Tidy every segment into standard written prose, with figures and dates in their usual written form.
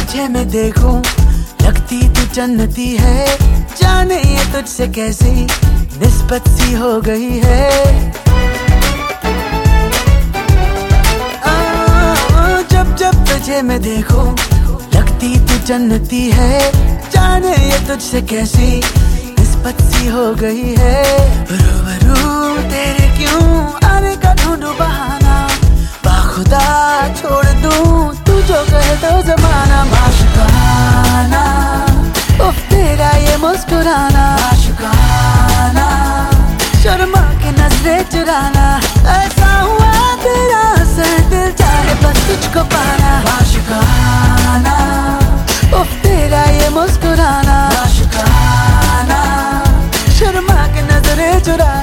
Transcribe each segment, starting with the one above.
तुझे मैं देखूं लगती तू जन्नती है, जाने ये तुझसे कैसी निस्बत सी हो गई है। जब जब तुझे मैं देखूं लगती तू जन्नती है, जाने ये तुझसे कैसी निस्बत सी हो गई है। रूबरू तेरे क्यों आने का ढूंढूं बहाना, बाखुदा छोड़ दूं तू जो कहे तो जमाना। माशुकाना उफ तेरा ये मुस्कुराना, माशुकाना शर्मा के नजरें चुराना, ऐसा हुआ तेरा असर दिल चाहे बस तुझको पाना। माशुकाना उफ तेरा ये मुस्कुराना, माशुकाना शर्मा के नजरें चुराना।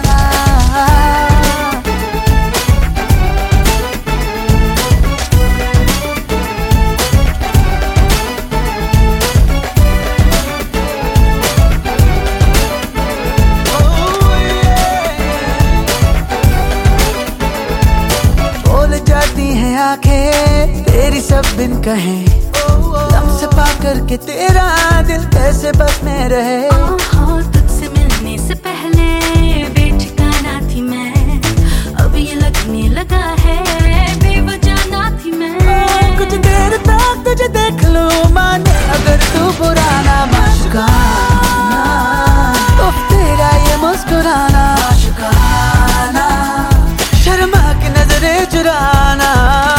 आंखें तेरी सब बिन कहे, लम्स पा करके तेरा दिल कैसे बस में रहे। तुझसे मिलने से पहले बेठिकाना थी मैं, अब ये लगने लगा है बेवजह ना थी मैं। कुछ देर तक तुझे देख लूं माने अगर तू पुराना। माशुकाना उफ तेरा ये मुस्कुराना, माशुकाना शर्मा के नजरें चुराना।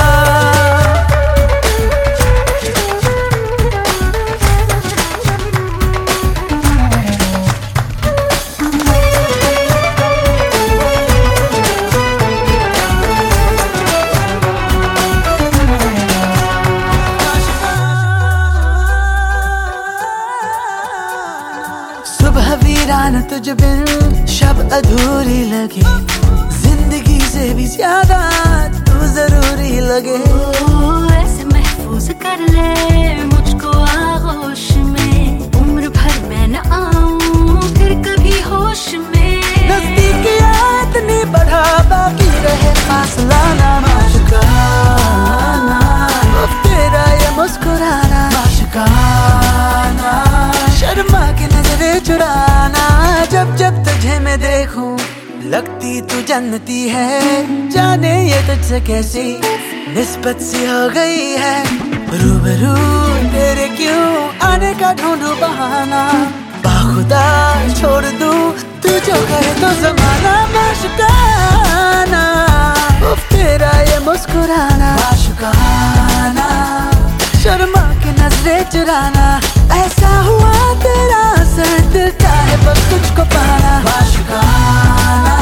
सुबह वीरान तुझ बिन शब अधूरी लगे, जिंदगी से भी ज्यादा तू जरूरी लगे। ऐसे महफूज कर ले मुझको आगोश में, उम्र भर मैं न आऊं फिर कभी होश में। नजदीकियात इतनी बढ़ा बाकी रहे फासला ना। माशुकाना उफ तेरा ये मुस्कुराना, माशुकाना शर्मा के नजरें चुराना। जब जब तुझे मैं देखूं लगती तू जन्नती है, जाने ये तुझसे कैसी निस्बत सी हो गई है। रूबरू तेरे क्यों आने का ढूंढूं बहाना, बाखुदा छोड़ दूं तू जो कहे तो जमाना। माशुकाना उफ तेरा ये मुस्कुराना, माशुकाना शर्मा के नजरें चुराना, ऐसा हुआ तेरा असर दिल चाहे बस तुझको पाना। माशुकाना